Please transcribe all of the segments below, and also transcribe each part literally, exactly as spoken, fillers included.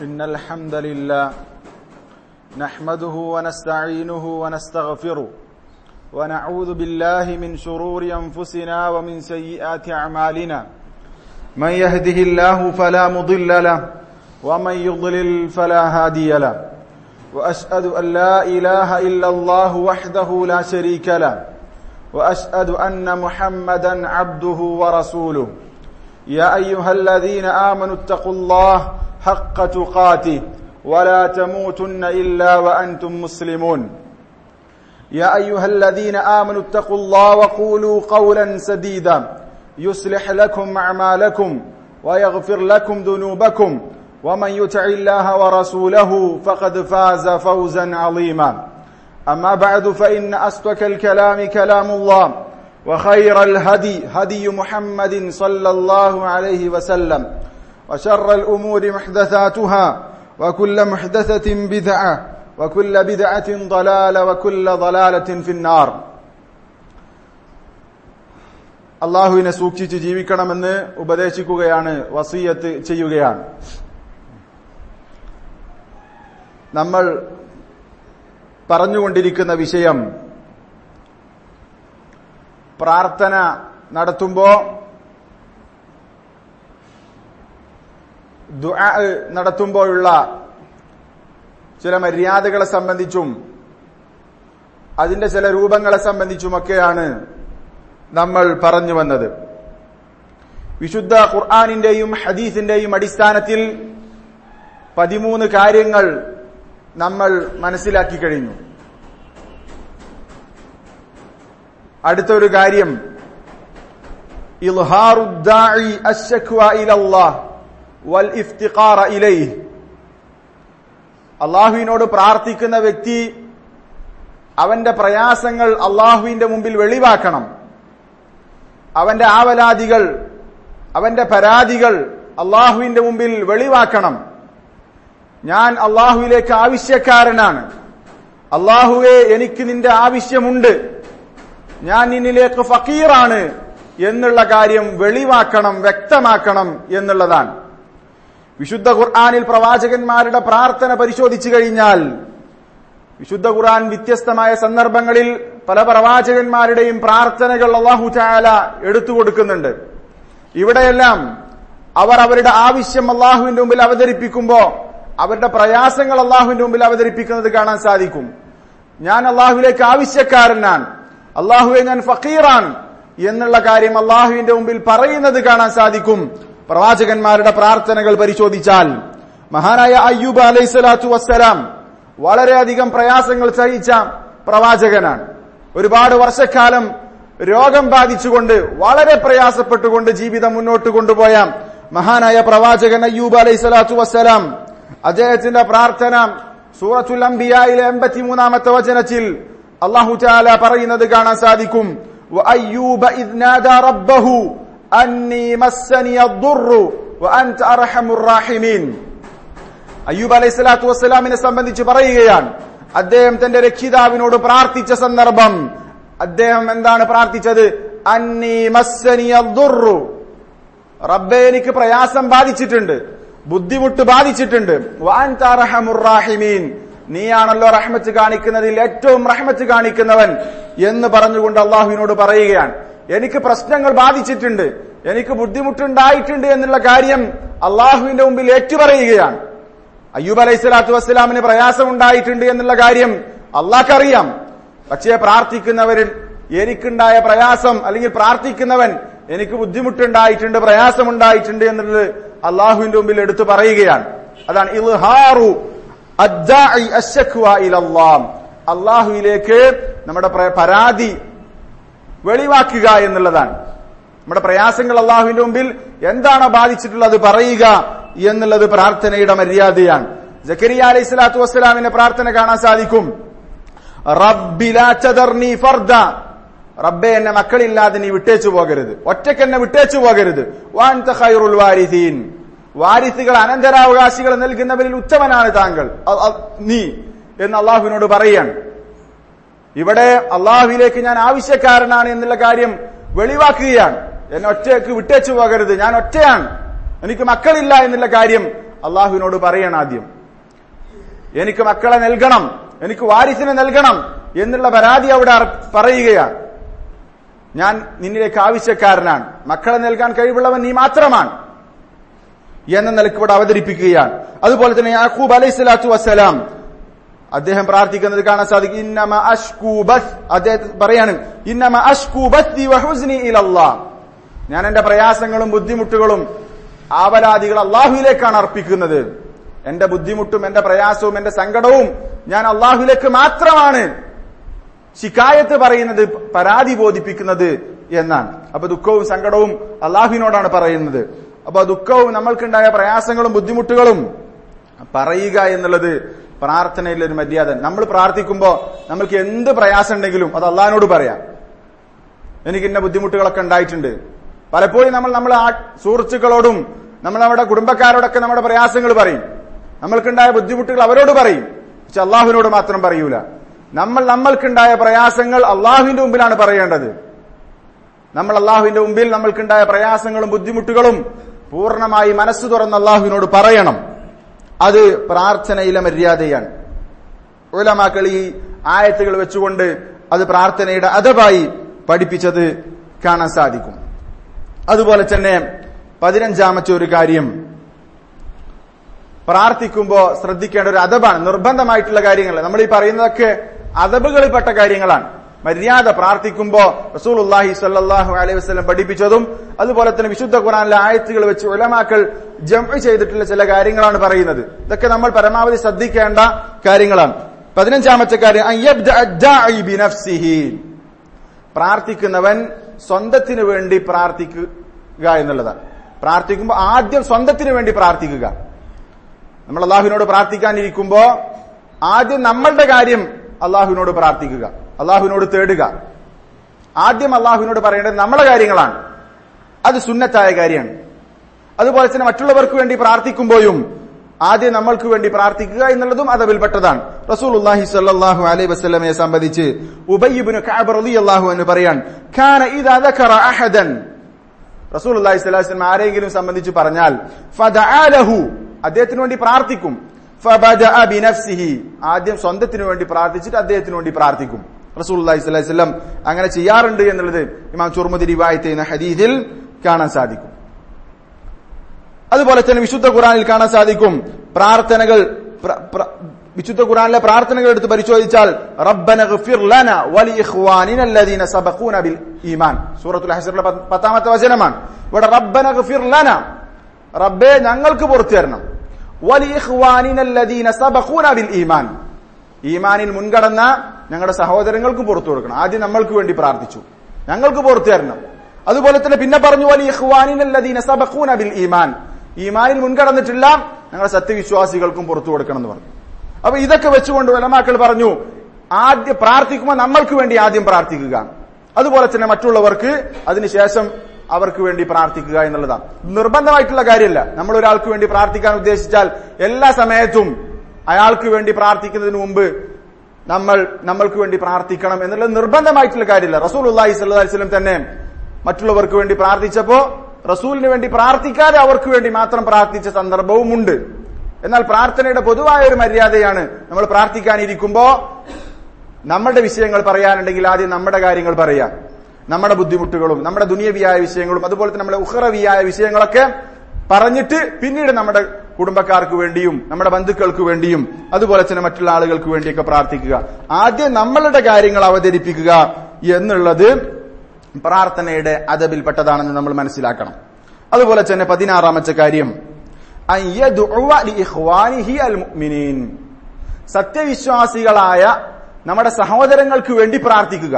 إن الحمد لله نحمده ونستعينه ونستغفره ونعوذ بالله من شرور أنفسنا ومن سيئات أعمالنا من يهده الله فلا مضل له ومن يضلل فلا هادي له وأشهد أن لا إله إلا الله وحده لا شريك له وأشهد أن محمدا عبده ورسوله يا أيها الذين آمنوا اتقوا الله حق تقاته ولا تموتن إلا وأنتم مسلمون يا أيها الذين آمنوا اتقوا الله وقولوا قولا سديدا يصلح لكم أعمالكم ويغفر لكم ذنوبكم ومن يطع الله ورسوله فقد فاز فوزا عظيما أما بعد فإن أصدق الكلام كلام الله وخير الهدي هدي محمد صلى الله عليه وسلم وشر الأمور محدثاتها وكل محدثة بدعة وكل بدعة ضلالة وكل ضلالة في النار. അള്ളാഹുവിനെ സൂക്ഷിച്ച് ജീവിക്കണമെന്ന് ഉപദേശിക്കുകയാണ്, വസിയത്ത് ചെയ്യുകയാണ്. നമ്മൾ പറഞ്ഞുകൊണ്ടിരിക്കുന്ന വിഷയം പ്രാർത്ഥന നടത്തുമ്പോ ദുആ നടത്തുമ്പോഴുള്ള ചില മര്യാദകളെ സംബന്ധിച്ചും അതിന്റെ ചില രൂപങ്ങളെ സംബന്ധിച്ചുമൊക്കെയാണ് നമ്മൾ പറഞ്ഞു വന്നത്. വിശുദ്ധ ഖുർആനിന്റെയും ഹദീസിന്റെയും അടിസ്ഥാനത്തിൽ പതിമൂന്ന് കാര്യങ്ങൾ നമ്മൾ മനസ്സിലാക്കി കഴിഞ്ഞു. അടുത്തൊരു കാര്യം ഇൽഹാറുദ്ദാഇ അശ്ശക്വ ഇലല്ലാഹ് വൽ ഇഫ്തിഖാറ ഇലൈഹി. അള്ളാഹുവിനോട് പ്രാർത്ഥിക്കുന്ന വ്യക്തി അവന്റെ പ്രയാസങ്ങൾ അള്ളാഹുവിന്റെ മുമ്പിൽ വെളിവാക്കണം. അവന്റെ ആവലാദികൾ, അവന്റെ പരാതികൾ അള്ളാഹുവിന്റെ മുമ്പിൽ വെളിവാക്കണം. ഞാൻ അള്ളാഹുവിലേക്ക് ആവശ്യക്കാരനാണ്, അള്ളാഹുവേ എനിക്ക് നിന്റെ ആവശ്യമുണ്ട്, ഞാൻ നിന്നിലേക്ക് ഫക്കീറാണ് എന്നുള്ള കാര്യം വെളിവാക്കണം, വ്യക്തമാക്കണം എന്നുള്ളതാണ്. വിശുദ്ധ ഖുർആനിൽ പ്രവാചകന്മാരുടെ പ്രാർത്ഥന പരിശോധിച്ചു കഴിഞ്ഞാൽ വിശുദ്ധ ഖുർആൻ വ്യത്യസ്തമായ സന്ദർഭങ്ങളിൽ പല പ്രവാചകന്മാരുടെയും പ്രാർത്ഥനകൾ അല്ലാഹു തആല എടുത്തു കൊടുക്കുന്നുണ്ട്. ഇവിടെയെല്ലാം അവർ അവരുടെ ആവശ്യം അള്ളാഹുവിന്റെ മുമ്പിൽ അവതരിപ്പിക്കുമ്പോ അവരുടെ പ്രയാസങ്ങൾ അള്ളാഹുവിന്റെ മുമ്പിൽ അവതരിപ്പിക്കുന്നത് കാണാൻ സാധിക്കും. ഞാൻ അള്ളാഹുവിലേക്ക് ആവശ്യക്കാരനാണ്, അള്ളാഹുവെ ഞാൻ ഫക്കീറാണ് എന്നുള്ള കാര്യം അള്ളാഹുവിന്റെ മുമ്പിൽ പറയുന്നത് കാണാൻ സാധിക്കും. പ്രവാചകന്മാരുടെ പ്രാർത്ഥനകൾ പരിശോധിച്ചാൽ മഹാനായ അയ്യൂബ് അലൈഹിസ്സലാത്തു വസ്സലാം വളരെയധികം പ്രയാസങ്ങൾ സഹിച്ച പ്രവാചകനാണ്. ഒരുപാട് വർഷക്കാലം രോഗം ബാധിച്ചുകൊണ്ട് വളരെ പ്രയാസപ്പെട്ടുകൊണ്ട് ജീവിതം മുന്നോട്ട് കൊണ്ടുപോയ മഹാനായ പ്രവാചകൻ അയ്യൂബ് അലൈഹിസ്സലാത്തു വസ്സലാം അദ്ദേഹത്തിന്റെ പ്രാർത്ഥന സൂറത്തുൽ അംബിയായിലെ എൺപത്തിമൂന്നാമത്തെ വചനത്തിൽ അല്ലാഹു തആല പറയുന്നത് കാണാൻ സാധിക്കും. വഅയ്യൂബ ഇദ് നാദാ റബ്ബഹു അന്നി മസ്സനിയദ്ദുർറു വഅൻത അർഹമുർ റഹീമീൻ. അയ്യൂബ് അലൈഹിസ്സലാത്തു വസ്സലാമിനെ സംബന്ധിച്ച് പറയുകയാണ്, അദ്ദേഹം തന്റെ രക്ഷിതാവിനോട് പ്രാർത്ഥിച്ച സന്ദർഭം അദ്ദേഹം എന്താണ് പ്രാർത്ഥിച്ചത്? അന്നി മസ്സനിയദ്ദുർറു, റബ്ബേ എനിക്ക് പ്രയാസം ബാധിച്ചിട്ടുണ്ട്, ബുദ്ധിമുട്ട് ബാധിച്ചിട്ടുണ്ട്. വഅൻത അർഹമുർ റഹീമീൻ, നീയാണല്ലോ റഹ്മത്ത് കാണിക്കുന്നതിൽ ഏറ്റവും റഹ്മത്ത് കാണിക്കുന്നവൻ എന്ന് പറഞ്ഞുകൊണ്ട് അള്ളാഹുവിനോട് പറയുകയാണ്. എനിക്ക് പ്രശ്നങ്ങൾ ബാധിച്ചിട്ടുണ്ട്, എനിക്ക് ബുദ്ധിമുട്ടുണ്ടായിട്ടുണ്ട് എന്നുള്ള കാര്യം അള്ളാഹുവിന്റെ മുമ്പിൽ ഏറ്റുപറയുകയാണ്. അയ്യൂബ് അലൈഹിസ്സലാത്തു വസ്സലാമിന് പ്രയാസം ഉണ്ടായിട്ടുണ്ട് എന്നുള്ള കാര്യം അള്ളാഹ്ക്കറിയാം. പക്ഷേ പ്രാർത്ഥിക്കുന്നവരിൽ എനിക്കുണ്ടായ പ്രയാസം അല്ലെങ്കിൽ പ്രാർത്ഥിക്കുന്നവൻ എനിക്ക് ബുദ്ധിമുട്ടുണ്ടായിട്ടുണ്ട്, പ്രയാസമുണ്ടായിട്ടുണ്ട് എന്നുള്ളത് അള്ളാഹുവിന്റെ മുമ്പിൽ എടുത്തു പറയുകയാണ്. അതാണ് ഇൽഹാറു അദ്ദാഇ അശ്ശക്വ ഇലല്ലാഹ്, അള്ളാഹുവിലേക്ക് നമ്മുടെ പരാതി വെളിവാക്കുക എന്നുള്ളതാണ്. നമ്മുടെ പ്രയാസങ്ങൾ അള്ളാഹുവിന്റെ മുമ്പിൽ എന്താണോ ബാധിച്ചിട്ടുള്ളത് പറയുക എന്നുള്ളത് പ്രാർത്ഥനയുടെ മര്യാദയാണ്. സക്കരിയ അലൈഹിസ്സലാത്തു വസ്സലാമിന്റെ പ്രാർത്ഥന കാണാൻ സാധിക്കും. റബ്ബി ലാ തദർനി ഫർദ, റബ്ബേ എന്നെ മക്കളില്ലാതെ നീ വിട്ടേച്ചു പോകരുത്, ഒറ്റയ്ക്കെന്നെ വിട്ടേച്ചു പോകരുത്. വഅൻത ഖൈറുൽ വാരിഥീൻ, വാരിസുകൾ അനന്തരാവകാശികൾ നൽകുന്നവരിൽ ഉത്തമനാണ് താങ്കൾ, നീ എന്ന് അള്ളാഹുവിനോട് പറയാണ്. ഇവിടെ അള്ളാഹുവിലേക്ക് ഞാൻ ആവശ്യക്കാരനാണ് എന്നുള്ള കാര്യം വെളിവാക്കുകയാണ്. എന്നെ ഒറ്റയ്ക്ക് വിട്ടേച്ചു പോകരുത്, ഞാൻ ഒറ്റയാണ്, എനിക്ക് മക്കളില്ല എന്നുള്ള കാര്യം അള്ളാഹുവിനോട് പറയണം. ആദ്യം എനിക്ക് മക്കളെ നൽകണം, എനിക്ക് വാരിസിനെ നൽകണം എന്നുള്ള പരാതി അവിടെ പറയുകയാണ്. ഞാൻ നിന്നിലേക്ക് ആവശ്യക്കാരനാണ്, മക്കളെ നൽകാൻ കഴിവുള്ളവൻ നീ മാത്രമാണ് എന്ന നിലയ്ക്ക് ഇവിടെ അവതരിപ്പിക്കുകയാണ്. അതുപോലെ തന്നെ യാക്കൂബ് അലൈഹി സ്വലാത്തു വസ്സലാം അദ്ദേഹം പ്രാർത്ഥിക്കുന്നത് കാണാൻ സാധിക്കും. ഇന്നമ അഷ്കൂ ബസ്, അദ്ദേഹം പറയാണ് ഇന്നമ അഷ്കൂ ബസ്തി വഹുസ്നി ഇലല്ലാഹ്, ഞാൻ എന്റെ പ്രയാസങ്ങളും ബുദ്ധിമുട്ടുകളും ആവലാദികൾ അള്ളാഹുവിലേക്കാണ് അർപ്പിക്കുന്നത്. എന്റെ ബുദ്ധിമുട്ടും എന്റെ പ്രയാസവും എന്റെ സങ്കടവും ഞാൻ അള്ളാഹുവിലേക്ക് മാത്രമാണ് ശിക്കായത്ത് പറയുന്നത്, പരാതി ബോധിപ്പിക്കുന്നത് എന്നാണ്. അപ്പൊ ദുഃഖവും സങ്കടവും അള്ളാഹുവിനോടാണ് പറയുന്നത്. അപ്പൊ ദുഃഖവും നമ്മൾക്കുണ്ടായ പ്രയാസങ്ങളും ബുദ്ധിമുട്ടുകളും പറയുക എന്നുള്ളത് പ്രാർത്ഥനയിലെ ഒരു മര്യാദ. നമ്മൾ പ്രാർത്ഥിക്കുമ്പോ നമ്മൾക്ക് എന്ത് പ്രയാസം ഉണ്ടെങ്കിലും അത് അള്ളാഹിനോട് പറയാം. എനിക്ക് ഇന്ന ബുദ്ധിമുട്ടുകളൊക്കെ ഉണ്ടായിട്ടുണ്ട്. പലപ്പോഴും നമ്മൾ നമ്മളെ ആ സുഹൃത്തുക്കളോടും നമ്മൾ നമ്മുടെ കുടുംബക്കാരോടൊക്കെ നമ്മുടെ പ്രയാസങ്ങൾ പറയും, നമ്മൾക്കുണ്ടായ ബുദ്ധിമുട്ടുകൾ അവരോട് പറയും. പക്ഷെ അള്ളാഹുവിനോട് മാത്രം പറയൂല. നമ്മൾ നമ്മൾക്കുണ്ടായ പ്രയാസങ്ങൾ അള്ളാഹുവിന്റെ മുമ്പിലാണ് പറയേണ്ടത്. നമ്മൾ അള്ളാഹുവിന്റെ മുമ്പിൽ നമ്മൾക്കുണ്ടായ പ്രയാസങ്ങളും ബുദ്ധിമുട്ടുകളും പൂർണ്ണമായി മനസ്സ് തുറന്ന് അള്ളാഹുവിനോട് പറയണം. അത് പ്രാർത്ഥനയിലെ മര്യാദയാണ്. ഉലമാക്കൾ ഈ ആയത്തുകൾ വെച്ചുകൊണ്ട് അത് പ്രാർത്ഥനയുടെ അദബായി പഠിപ്പിച്ചത് കാണാൻ സാധിക്കും. അതുപോലെ തന്നെ പതിനഞ്ചാമത്തെ ഒരു കാര്യം, പ്രാർത്ഥിക്കുമ്പോ ശ്രദ്ധിക്കേണ്ട ഒരു അദബാണ്. നിർബന്ധമായിട്ടുള്ള കാര്യങ്ങൾ നമ്മൾ ഈ പറയുന്നതൊക്കെ അദബുകളിൽപ്പെട്ട കാര്യങ്ങളാണ്. മര്യാദ പ്രാർത്ഥിക്കുമ്പോ റസൂലുള്ളാഹി സ്വല്ലല്ലാഹു അലൈഹി വസല്ലം പഠിപ്പിച്ചതും അതുപോലെ തന്നെ വിശുദ്ധ ഖുർആനിലെ ആയത്തുകൾ വെച്ച് ഉലമാക്കൾ ജംഅ് ചെയ്തിട്ടുള്ള ചില കാര്യങ്ങളാണ് പറയുന്നത്. ഇതൊക്കെ നമ്മൾ പരമാവധി ശ്രദ്ധിക്കേണ്ട കാര്യങ്ങളാണ്. പതിനഞ്ചാമത്തെ കാര്യം അയ്യബ്ദഅ ബിനഫ്സിഹി, പ്രാർത്ഥിക്കുന്നവൻ സ്വന്തത്തിന് വേണ്ടി പ്രാർത്ഥിക്കുക എന്നുള്ളതാണ്. പ്രാർത്ഥിക്കുമ്പോൾ ആദ്യം സ്വന്തത്തിന് വേണ്ടി പ്രാർത്ഥിക്കുക. നമ്മൾ അള്ളാഹുവിനോട് പ്രാർത്ഥിക്കാനിരിക്കുമ്പോ ആദ്യം നമ്മളുടെ കാര്യം അള്ളാഹുവിനോട് പ്രാർത്ഥിക്കുക, അള്ളാഹുവിനോട് തേടുക. ആദ്യം അള്ളാഹുവിനോട് പറയേണ്ടത് നമ്മളെ കാര്യങ്ങളാണ്. അത് സുന്നത്തായ കാര്യമാണ്. അതുപോലെ തന്നെ മറ്റുള്ളവർക്ക് വേണ്ടി പ്രാർത്ഥിക്കുമ്പോഴും ആദ്യം നമ്മൾക്ക് വേണ്ടി പ്രാർത്ഥിക്കുക എന്നുള്ളതും അതബിൽപ്പെട്ടതാണ്. റസൂലുള്ളാഹി സ്വല്ലല്ലാഹു അലൈഹി വസല്ലമയെ സംബന്ധിച്ച് ഉബയ്യ് ഇബ്നു കഅബ് റളിയല്ലാഹു അൻഹു പറയാൻ, കാന ഇദാ ദക്കറ അഹദൻ, റസൂലുള്ളാഹി സ്വല്ലല്ലാഹു അലൈഹി വസല്ലം ആരെങ്കിലും സംബന്ധിച്ച് പറഞ്ഞാൽ ഫദഅ ലഹു, അദ്ദേഹത്തിന് വേണ്ടി പ്രാർത്ഥിക്കും. ഫബദഅ ബിനഫ്സിഹി, ആദ്യം സ്വന്തത്തിന് വേണ്ടി പ്രാർത്ഥിച്ചിട്ട് അദ്ദേഹത്തിന് വേണ്ടി പ്രാർത്ഥിക്കും. റസൂലുള്ളാഹി സ്വല്ലല്ലാഹു അലൈഹി വസല്ലം അങ്ങനെ ചെയ്യാറുണ്ട് എന്നുള്ളത് ഇമാം തുർമുദി റിവായത്ത് ചെയ്യുന്ന ഹദീസിൽ കാണാൻ സാധിക്കും. അതുപോലെ തന്നെ വിശുദ്ധ ഖുർആനിൽ കാണാൻ സാധിക്കും പ്രാർത്ഥനകൾ. വിശുദ്ധ ഖുർആനിലെ പ്രാർത്ഥനകൾ എടുത്ത് പരിശോധിച്ചാൽ റബ്ബന ഗ്ഫിർ ലനാ വലിഇഖ്വാനിന അല്ലദീന സബഖൂന ബിൽ ഈമാൻ, സൂറത്തുൽ ഹശ്റിലെ പത്താമത്തെ വചനമാണ്. ഇവിടെ റബ്ബന ഗ്ഫിർ ലനാ, റബ്ബേ ഞങ്ങൾക്ക് പുറത്തു തരണം, വലിഇഖ്വാനിന അല്ലദീന സബഖൂന ബിൽ ഈമാൻ, ഈമാനിൽ മുൻകടന്ന ഞങ്ങളുടെ സഹോദരങ്ങൾക്ക് പുറത്തു കൊടുക്കണം. ആദ്യം നമ്മൾക്ക് വേണ്ടി പ്രാർത്ഥിച്ചു, ഞങ്ങൾക്ക് പുറത്തു തരണം. അതുപോലെ തന്നെ പിന്നെ പറഞ്ഞു വലിഇഖ്വാനിന അല്ലദീന സബഖൂന ബിൽ ഈമാൻ, ഈമാനിൽ മുൻകടന്നിട്ടില്ല ഞങ്ങളുടെ സത്യവിശ്വാസികൾക്കും പുറത്തു കൊടുക്കണം എന്ന് പറഞ്ഞു. അപ്പൊ ഇതൊക്കെ വെച്ചുകൊണ്ട് ഉലമാക്കൾ പറഞ്ഞു ആദ്യം പ്രാർത്ഥിക്കുമ്പോൾ നമ്മൾക്ക് വേണ്ടി ആദ്യം പ്രാർത്ഥിക്കുക, അതുപോലെ തന്നെ മറ്റുള്ളവർക്ക് അതിനുശേഷം അവർക്ക് വേണ്ടി പ്രാർത്ഥിക്കുക എന്നുള്ളതാണ്. നിർബന്ധമായിട്ടുള്ള കാര്യമല്ല. നമ്മൾ ഒരാൾക്ക് വേണ്ടി പ്രാർത്ഥിക്കാൻ ഉദ്ദേശിച്ചാൽ എല്ലാ സമയത്തും അയാൾക്ക് വേണ്ടി പ്രാർത്ഥിക്കുന്നതിന് മുമ്പ് നമ്മൾ നമ്മൾക്ക് വേണ്ടി പ്രാർത്ഥിക്കണം എന്നുള്ളത് നിർബന്ധമായിട്ടുള്ള കാര്യമില്ല. റസൂലുള്ളാഹി സ്വല്ലല്ലാഹു അലൈഹി വസല്ലം തന്നെ മറ്റുള്ളവർക്ക് വേണ്ടി പ്രാർത്ഥിച്ചപ്പോ റസൂലിന് വേണ്ടി പ്രാർത്ഥിക്കാതെ അവർക്ക് വേണ്ടി മാത്രം പ്രാർത്ഥിച്ച സന്ദർഭവും ഉണ്ട്. എന്നാൽ പ്രാർത്ഥനയുടെ പൊതുവായ ഒരു മര്യാദയാണ് നമ്മൾ പ്രാർത്ഥിക്കാനിരിക്കുമ്പോ നമ്മുടെ വിഷയങ്ങൾ പറയാനുണ്ടെങ്കിൽ ആദ്യം നമ്മുടെ കാര്യങ്ങൾ പറയാം, നമ്മുടെ ബുദ്ധിമുട്ടുകളും നമ്മുടെ ദുനിയവിയായ വിഷയങ്ങളും അതുപോലെ തന്നെ നമ്മുടെ ഉഖറവിയായ വിഷയങ്ങളൊക്കെ പറഞ്ഞിട്ട് പിന്നീട് നമ്മുടെ കുടുംബക്കാർക്ക് വേണ്ടിയും നമ്മുടെ ബന്ധുക്കൾക്ക് വേണ്ടിയും അതുപോലെ തന്നെ മറ്റുള്ള ആളുകൾക്ക് വേണ്ടിയൊക്കെ പ്രാർത്ഥിക്കുക. ആദ്യം നമ്മളുടെ കാര്യങ്ങൾ അവതരിപ്പിക്കുക എന്നുള്ളത് പ്രാർത്ഥനയുടെ അദബിൽപ്പെട്ടതാണെന്ന് നമ്മൾ മനസ്സിലാക്കണം. അതുപോലെ തന്നെ പതിനാറാമത്തെ കാര്യം സത്യവിശ്വാസികളായ നമ്മുടെ സഹോദരങ്ങൾക്ക് വേണ്ടി പ്രാർത്ഥിക്കുക.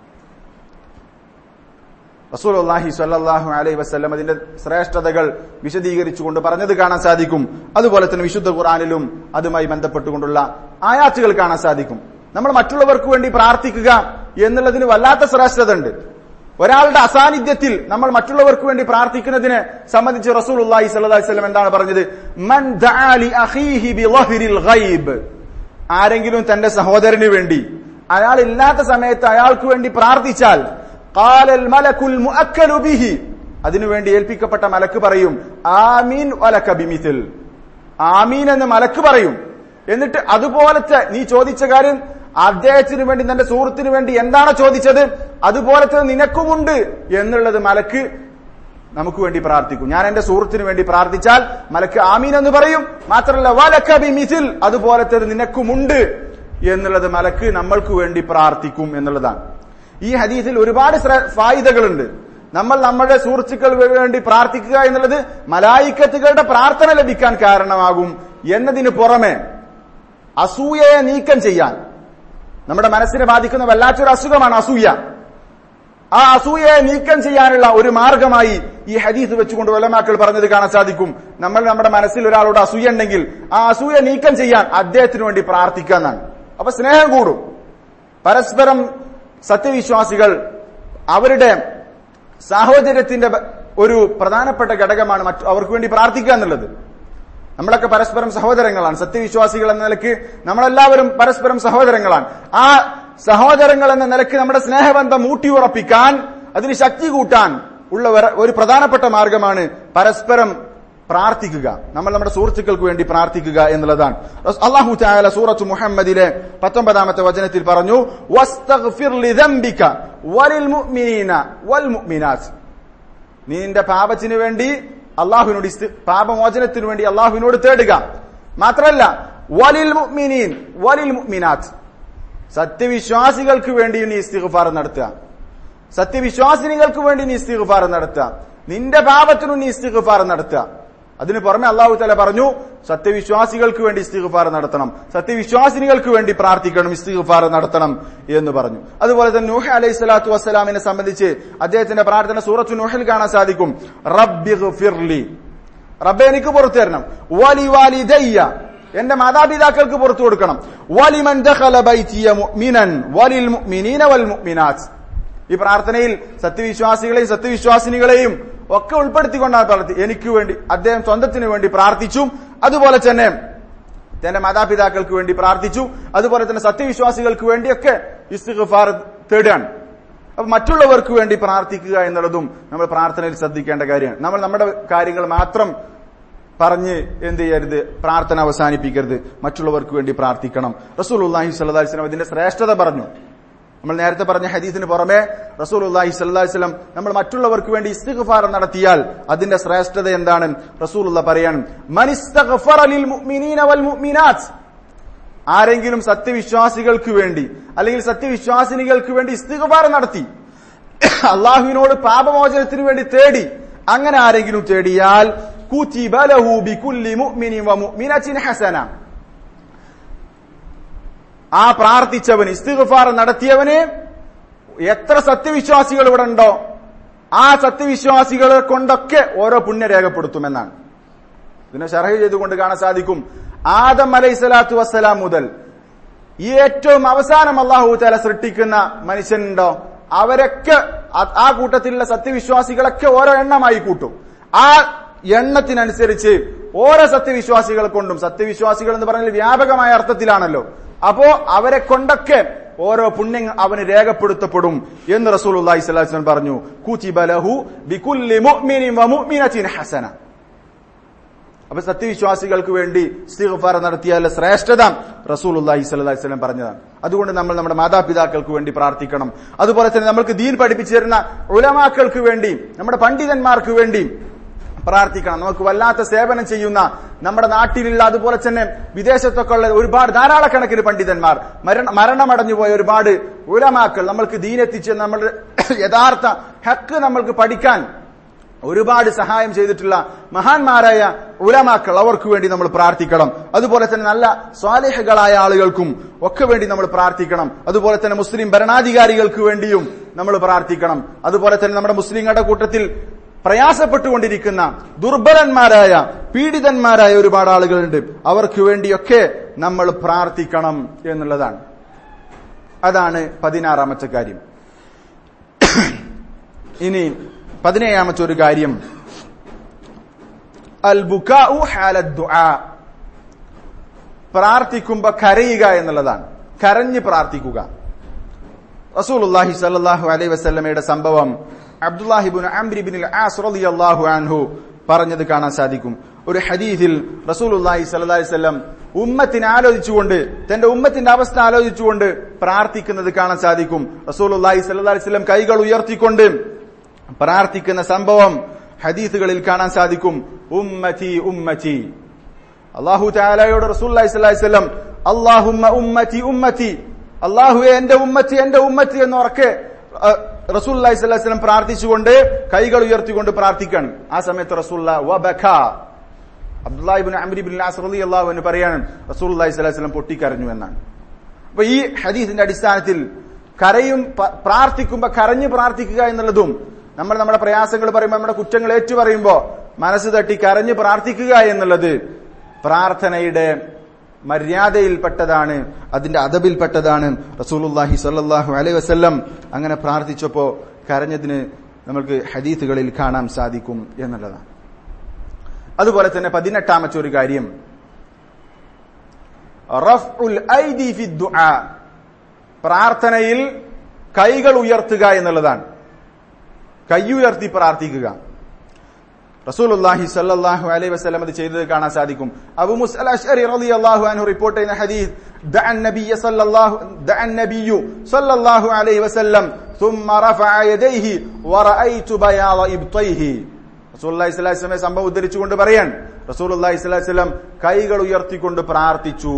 റസൂലുള്ളാഹി സ്വല്ലല്ലാഹു അലൈഹി വസല്ലം അതിന്റെ ശ്രേഷ്ഠതകൾ വിശദീകരിച്ചുകൊണ്ട് പറഞ്ഞത് കാണാൻ സാധിക്കും. അതുപോലെ തന്നെ വിശുദ്ധ ഖുർആനിലും അതുമായി ബന്ധപ്പെട്ടുകൊണ്ടുള്ള ആയാത്തുകൾ കാണാൻ സാധിക്കും. നമ്മൾ മറ്റുള്ളവർക്ക് വേണ്ടി പ്രാർത്ഥിക്കുക എന്നുള്ളതിന് വല്ലാത്ത ശ്രേഷ്ഠത ഉണ്ട്. ഒരാളുടെ അസാന്നിധ്യത്തിൽ നമ്മൾ മറ്റുള്ളവർക്ക് വേണ്ടി പ്രാർത്ഥിക്കുന്നതിനെ സംബന്ധിച്ച് റസൂലുള്ളാഹി സ്വല്ലല്ലാഹു അലൈഹി വസല്ലം എന്താണ് പറഞ്ഞത്? മൻ ദഅ ലി അഖീഹി ബിളഹ്രിൽ ഗൈബ്, ആരെങ്കിലും തന്റെ സഹോദരന് വേണ്ടി അയാൾ ഇല്ലാത്ത സമയത്ത് അയാൾക്ക് വേണ്ടി പ്രാർത്ഥിച്ചാൽ ഖാലൽ മലകുൽ മുഅക്കലു ബിഹി, അതിനുവേണ്ടി ഏൽപ്പിക്കപ്പെട്ട മലക്ക് പറയും ആമീൻ വലക ബിമിഥിൽ, ആമീൻ എന്ന് മലക്ക് പറയും. എന്നിട്ട് അതുപോലത്തെ നീ ചോദിച്ച കാര്യം അദ്ദേഹത്തിന് വേണ്ടി നിന്റെ സുഹൃത്തിന് വേണ്ടി എന്താണ് ചോദിച്ചത് അതുപോലത്തെ നിനക്കുമുണ്ട് എന്നുള്ളത് മലക്ക് നമുക്ക് വേണ്ടി പ്രാർത്ഥിക്കും. ഞാൻ എന്റെ സുഹൃത്തിന് വേണ്ടി പ്രാർത്ഥിച്ചാൽ മലക്ക് ആമീൻ എന്ന് പറയും. മാത്രമല്ല വലക ബിമിസിൽ, അതുപോലത്തെ നിനക്കുമുണ്ട് എന്നുള്ളത് മലക്ക് നമ്മൾക്ക് വേണ്ടി പ്രാർത്ഥിക്കും എന്നുള്ളതാണ്. ഈ ഹദീസിൽ ഒരുപാട് ഫായിദകളുണ്ട്. നമ്മൾ നമ്മുടെ സുഹൃത്തുക്കൾക്ക് വേണ്ടി പ്രാർത്ഥിക്കുക എന്നുള്ളത് മലായിക്കത്തുകളുടെ പ്രാർത്ഥന ലഭിക്കാൻ കാരണമാകും എന്നതിന് പുറമെ അസൂയയെ നീക്കം ചെയ്യാൻ, നമ്മുടെ മനസ്സിനെ ബാധിക്കുന്ന വല്ലാത്തൊരു അസുഖമാണ് അസൂയ. ആ അസൂയയെ നീക്കം ചെയ്യാനുള്ള ഒരു മാർഗമായി ഈ ഹദീസ് വെച്ചുകൊണ്ട് ഉലമാക്കൾ പറഞ്ഞത് കാണാൻ സാധിക്കും. നമ്മൾ നമ്മുടെ മനസ്സിൽ ഒരാളോട് അസൂയ ഉണ്ടെങ്കിൽ ആ അസൂയ നീക്കം ചെയ്യാൻ അദ്ദേഹത്തിന് വേണ്ടി പ്രാർത്ഥിക്കുക എന്നാണ്. അപ്പൊ സ്നേഹം കൂടും. പരസ്പരം സത്യവിശ്വാസികൾ അവരുടെ സാഹോദര്യത്തിന്റെ ഒരു പ്രധാനപ്പെട്ട ഘടകമാണ് മറ്റു അവർക്ക് വേണ്ടി പ്രാർത്ഥിക്കുക എന്നുള്ളത്. നമ്മളൊക്കെ പരസ്പരം സഹോദരങ്ങളാണ്. സത്യവിശ്വാസികൾ എന്ന നിലയ്ക്ക് നമ്മളെല്ലാവരും പരസ്പരം സഹോദരങ്ങളാണ്. ആ സഹോദരങ്ങൾ എന്ന നിലയ്ക്ക് നമ്മുടെ സ്നേഹബന്ധം ഊട്ടിയുറപ്പിക്കാൻ, അതിന് ശക്തി കൂട്ടാൻ ഉള്ള ഒരു പ്രധാനപ്പെട്ട മാർഗമാണ് പരസ്പരം പ്രാർത്ഥിക്കുക. നമ്മൾ നമ്മുടെ സുഹൃത്തുക്കൾക്ക് വേണ്ടി പ്രാർത്ഥിക്കുക എന്നുള്ളതാണ്. അല്ലാഹു തആല സൂറത്തു മുഹമ്മദിലെ പത്തൊമ്പതാമത്തെ വചനത്തിൽ പറഞ്ഞു, വസ്തഗ്ഫിർ ലിദംബിക വലിൽ മുഅ്മിനീന വൽ മുഅ്മിനാത്ത്. നീ നിന്റെ പാപത്തിന് വേണ്ടി അള്ളാഹുവിനോട് പാപമോചനത്തിന് വേണ്ടി അള്ളാഹുവിനോട് തേടുക. മാത്രമല്ല വലിൽ മുഅ്മിനീൻ വലിൽ മുഅ്മിനാത്ത്, സത്യവിശ്വാസികൾക്ക് വേണ്ടി നീ ഇസ്തിഗ്ഫാർ നടത്തുക. സത്യവിശ്വാസിനികൾക്ക് വേണ്ടി നീ ഇസ്തിഗ്ഫാർ നടത്തുക. നിന്റെ പാപത്തിനു നീ ഇസ്തിഗ്ഫാർ നടത്തുക. അതിനു പുറമെ അള്ളാഹു തആല പറഞ്ഞു സത്യവിശ്വാസികൾക്ക് വേണ്ടി ഇസ്തിഗ്ഫാർ നടത്തണം, സത്യവിശ്വാസിനികൾക്ക് വേണ്ടി പ്രാർത്ഥിക്കണം, ഇസ്തിഗ്ഫാർ നടത്തണം എന്ന് പറഞ്ഞു. അതുപോലെ തന്നെ നൂഹ് അലൈഹി സ്വലാത്തു വസ്സലാമിനെ സംബന്ധിച്ച് അദ്ദേഹത്തിന്റെ പ്രാർത്ഥന സൂറത്തു നൂഹിൽ കാണാൻ സാധിക്കും. റബ്ബിഗ്ഫിർലി, റബ്ബേ എനിക്ക് പുറത്തു തരണം, വലി വാലിദയ്യ, എന്റെ മാതാപിതാക്കൾക്ക് പുറത്തു കൊടുക്കണം, വലിമൻ ദഖല ബൈതിയ മുഅ്മിനൻ വലിൽ മുഅ്മിനീന വൽ മുഅ്മിനാത്ത്. ഈ പ്രാർത്ഥനയിൽ സത്യവിശ്വാസികളെയും സത്യവിശ്വാസിനികളെയും ഒക്കെ ഉൾപ്പെടുത്തിക്കൊണ്ടാണ് പ്രാർത്ഥി. എനിക്ക് വേണ്ടി അദ്ദേഹം സ്വന്തത്തിന് വേണ്ടി പ്രാർത്ഥിച്ചു, അതുപോലെ തന്നെ തന്റെ മാതാപിതാക്കൾക്ക് വേണ്ടി പ്രാർത്ഥിച്ചു, അതുപോലെ തന്നെ സത്യവിശ്വാസികൾക്ക് വേണ്ടിയൊക്കെ ഇസ്തിഗ്ഫാർ തേടുകയാണ്. അപ്പൊ മറ്റുള്ളവർക്ക് വേണ്ടി പ്രാർത്ഥിക്കുക എന്നുള്ളതും നമ്മൾ പ്രാർത്ഥനയിൽ ശ്രദ്ധിക്കേണ്ട കാര്യമാണ്. നമ്മൾ നമ്മുടെ കാര്യങ്ങൾ മാത്രം പറഞ്ഞ് എന്ത് ചെയ്യരുത്, പ്രാർത്ഥന അവസാനിപ്പിക്കരുത്, മറ്റുള്ളവർക്ക് വേണ്ടി പ്രാർത്ഥിക്കണം. റസൂലുള്ളാഹി സ്വല്ലല്ലാഹി അലൈഹി വസല്ലം ഇതിന്റെ ശ്രേഷ്ഠത പറഞ്ഞു. നമ്മൾ നേരത്തെ പറഞ്ഞ ഹദീസിന് പുറമെ റസൂലുള്ളാഹി സ്വല്ലല്ലാഹി അലൈഹി വസല്ലം നമ്മൾ മറ്റുള്ളവർക്ക് വേണ്ടി ഇസ്തിഗ്ഫാർ നടത്തിയാൽ അതിന്റെ ശ്രേഷ്ഠത എന്താണ് റസൂലുള്ള പറയാണ്, മനിസ്തഗ്ഫറ ലിൽ മുഅ്മിനീന വൽ മുഅ്മിനാത്ത്, ആരെങ്കിലും സത്യവിശ്വാസികൾക്ക് വേണ്ടി അല്ലെങ്കിൽ സത്യവിശ്വാസിനികൾക്ക് വേണ്ടി ഇസ്തിഗ്ഫാർ നടത്തി, അള്ളാഹുവിനോട് പാപമോചനത്തിന് വേണ്ടി തേടി, അങ്ങനെ ആരെങ്കിലും തേടിയാൽ കുതിബ ലഹു ബികുല്ലി മുഅ്മിനിൻ വ മുഅ്മിനത്തിൻ ഹസന, ആ പ്രാർത്ഥിച്ചവന് ഇസ്തിഗ്ഫാർ നടത്തിയവന് എത്ര സത്യവിശ്വാസികൾ ഇവിടെ ഉണ്ടോ ആ സത്യവിശ്വാസികളെ കൊണ്ടൊക്കെ ഓരോ പുണ്യം രേഖപ്പെടുത്തുമെന്നാണ്. ഇതിനെ ശർഹ് ചെയ്തുകൊണ്ട് കാണാൻ സാധിക്കും, ആദം അലൈഹിസ്സലാത്തു വസ്സലാം മുതൽ ഈ ഏറ്റവും അവസാനം അല്ലാഹു തആല സൃഷ്ടിക്കുന്ന മനുഷ്യനുണ്ടോ അവരൊക്കെ ആ കൂട്ടത്തിലുള്ള സത്യവിശ്വാസികളൊക്കെ ഓരോ എണ്ണമായി കൂട്ടും. ആ എണ്ണത്തിനനുസരിച്ച് ഓരോ സത്യവിശ്വാസികളെ കൊണ്ടും, സത്യവിശ്വാസികൾ എന്ന് പറഞ്ഞാൽ വ്യാപകമായ അർത്ഥത്തിലാണല്ലോ, അപ്പോ അവരെ കൊണ്ടൊക്കെ ഓരോ പുണ്യം അവന് രേഖപ്പെടുത്തപ്പെടും എന്ന് റസൂലുള്ളാഹി സ്വല്ലല്ലാഹി അലൈഹി വസല്ലം പറഞ്ഞു. കുതിബ ലഹു ബികുല്ലി മുഅ്മിനിൻ വ മുഅ്മിനത്തിൻ ഹസന. അപ്പൊ സത്യവിശ്വാസികൾക്ക് വേണ്ടി ഇസ്തിഗ്ഫാർ നടത്തിയാൽ ശ്രേഷ്ഠത റസൂലുള്ളാഹി സ്വല്ലല്ലാഹി അലൈഹി വസല്ലം പറഞ്ഞതാണ്. അതുകൊണ്ട് നമ്മൾ നമ്മുടെ മാതാപിതാക്കൾക്ക് വേണ്ടി പ്രാർത്ഥിക്കണം. അതുപോലെ തന്നെ നമ്മൾക്ക് ദീൻ പഠിപ്പിച്ചു തരുന്ന ഉലമാക്കൾക്ക് വേണ്ടി, നമ്മുടെ പണ്ഡിതന്മാർക്ക് വേണ്ടി പ്രാർത്ഥിക്കണം. നമുക്ക് വല്ലാത്ത സേവനം ചെയ്യുന്ന നമ്മുടെ നാട്ടിലുള്ള അതുപോലെ തന്നെ വിദേശത്തൊക്കെ ഉള്ള ഒരുപാട് ധാരാളക്കണക്കിന് പണ്ഡിതന്മാർ, മരണ മരണമടഞ്ഞുപോയ ഒരുപാട് ഉലമാക്കൾ, നമ്മൾക്ക് ദീനെത്തിച്ച് നമ്മുടെ യഥാർത്ഥ ഹക്ക് നമ്മൾക്ക് പഠിക്കാൻ ഒരുപാട് സഹായം ചെയ്തിട്ടുള്ള മഹാന്മാരായ ഉലമാക്കൾ, അവർക്ക് വേണ്ടി നമ്മൾ പ്രാർത്ഥിക്കണം. അതുപോലെ തന്നെ നല്ല സ്വാലിഹുകളായ ആളുകൾക്കും ഒക്കെ വേണ്ടി നമ്മൾ പ്രാർത്ഥിക്കണം. അതുപോലെ തന്നെ മുസ്ലിം ഭരണാധികാരികൾക്ക് വേണ്ടിയും നമ്മൾ പ്രാർത്ഥിക്കണം. അതുപോലെ തന്നെ നമ്മുടെ മുസ്ലിങ്ങളുടെ കൂട്ടത്തിൽ പ്രയാസപ്പെട്ടുകൊണ്ടിരിക്കുന്ന ദുർബലന്മാരായ പീഡിതന്മാരായ ഒരുപാട് ആളുകളുണ്ട്, അവർക്ക് വേണ്ടിയൊക്കെ നമ്മൾ പ്രാർത്ഥിക്കണം എന്നുള്ളതാണ്. അതാണ് പതിനാറാമത്തെ കാര്യം. ഇനി പതിനേഴാമത്തെ ഒരു കാര്യം, അൽ ബുകാഉ ഹാലദ് ദുആ, പ്രാർത്ഥിക്കുമ്പോ കരയുക എന്നുള്ളതാണ്. കരഞ്ഞ് പ്രാർത്ഥിക്കുക. റസൂലുള്ളാഹി സ്വല്ലല്ലാഹു അലൈഹി വസല്ലമയുടെ സംഭവം അബ്ദുല്ലാഹി ഇബ്നു അംർ ഇബ്നുൽ ആസ് റളിയല്ലാഹു അൻഹു പറഞ്ഞത് കാണാൻ സാധിക്കും. ഒരു ഹദീസിൽ റസൂലുള്ളാഹി സ്വല്ലല്ലാഹി അലൈഹി വസല്ലം ഉമ്മത്തിനെ ആലോചിച്ചുകൊണ്ട്, തന്റെ ഉമ്മത്തിന്റെ അവസ്ഥ ആലോചിച്ചുകൊണ്ട് പ്രാർത്ഥിക്കുന്നത് കാണാൻ സാധിക്കും. റസൂലുള്ളാഹി സ്വല്ലല്ലാഹി അലൈഹി വസല്ലം കൈകൾ ഉയർത്തിക്കൊണ്ട് പ്രാർത്ഥിക്കുന്ന സംഭവം ഹദീസുകളിൽ കാണാൻ സാധിക്കും. ഉമ്മതി ഉമ്മതി, അല്ലാഹു തആലയോട് റസൂലുള്ളാഹി സ്വല്ലല്ലാഹി അലൈഹി വസല്ലം അല്ലാഹുമ്മ ഉമ്മതി ഉമ്മതി, അല്ലാഹുവേ എന്റെ ഉമ്മത്തി എന്റെ ഉമ്മത്തി എന്നൊക്കെ റസൂലുള്ളാഹി സ്വല്ലല്ലാഹി അലൈഹി വസല്ലം പ്രാർത്ഥിച്ചുകൊണ്ട് കൈകൾ ഉയർത്തിക്കൊണ്ട് പ്രാർത്ഥിക്കണം. ആ സമയത്ത് റസൂലുള്ളാഹി വബക, അബ്ദുല്ലാഹി ഇബ്നു അംർ ഇബ്നുൽ ആസ് റളിയല്ലാഹു അൻഹു പറയാണ് റസൂലുള്ളാഹി സ്വല്ലല്ലാഹി അലൈഹി വസല്ലം പൊട്ടിക്കരഞ്ഞു എന്നാണ്. അപ്പൊ ഈ ഹദീസിന്റെ അടിസ്ഥാനത്തിൽ കരയും പ്രാർത്ഥിക്കുമ്പോ കരഞ്ഞു പ്രാർത്ഥിക്കുക എന്നുള്ളതും, നമ്മൾ നമ്മുടെ പ്രയാസങ്ങൾ പറയുമ്പോൾ നമ്മുടെ കുറ്റങ്ങൾ ഏറ്റു പറയുമ്പോൾ മനസ്സ് തട്ടി കരഞ്ഞു പ്രാർത്ഥിക്കുക എന്നുള്ളത് പ്രാർത്ഥനയുടെ മര്യാദയിൽപ്പെട്ടതാണ്, അതിന്റെ അദബിൽപ്പെട്ടതാണ്. റസൂലുള്ളാഹി സ്വല്ലല്ലാഹു അലൈഹി വസല്ലം അങ്ങനെ പ്രാർത്ഥിച്ചപ്പോ കരഞ്ഞതിന് നമുക്ക് ഹദീസുകളിൽ കാണാൻ സാധിക്കും എന്നുള്ളതാണ്. അതുപോലെ തന്നെ പതിനെട്ടാമത്തെ ഒരു കാര്യം റഫ്ഉൽ ഐദി ഫി ദുആ, പ്രാർത്ഥനയിൽ കൈകൾ ഉയർത്തുക എന്നുള്ളതാണ്. കൈയുയർത്തി പ്രാർത്ഥിക്കുക. റസൂലുള്ളാഹി സ്വല്ലല്ലാഹു അലൈഹി വസല്ലം അത് ചെയ്തത് കാണാൻ സാധിക്കും. അബൂ മുസ അൽ-അശ്അരി റളിയല്ലാഹു അൻഹു റിപ്പോർട്ട് ചെയ്യുന്ന ഹദീസ്, ദഅ നബിയ്യ സല്ലല്ലാഹു ദഅ നബിയ്യു സല്ലല്ലാഹു അലൈഹി വസല്ലം ثم رفع يديه ورأيت بياض إبطيه. റസൂലുള്ളാഹി സ്വല്ലല്ലാഹി അലൈഹി വസല്ലം സംഭവം ഉദ്ധരിച്ചുകൊണ്ട് പറയാൻ, റസൂലുള്ളാഹി സ്വല്ലല്ലാഹി അലൈഹി വസല്ലം കൈകൾ ഉയർത്തിക്കൊണ്ട് പ്രാർത്ഥിച്ചു.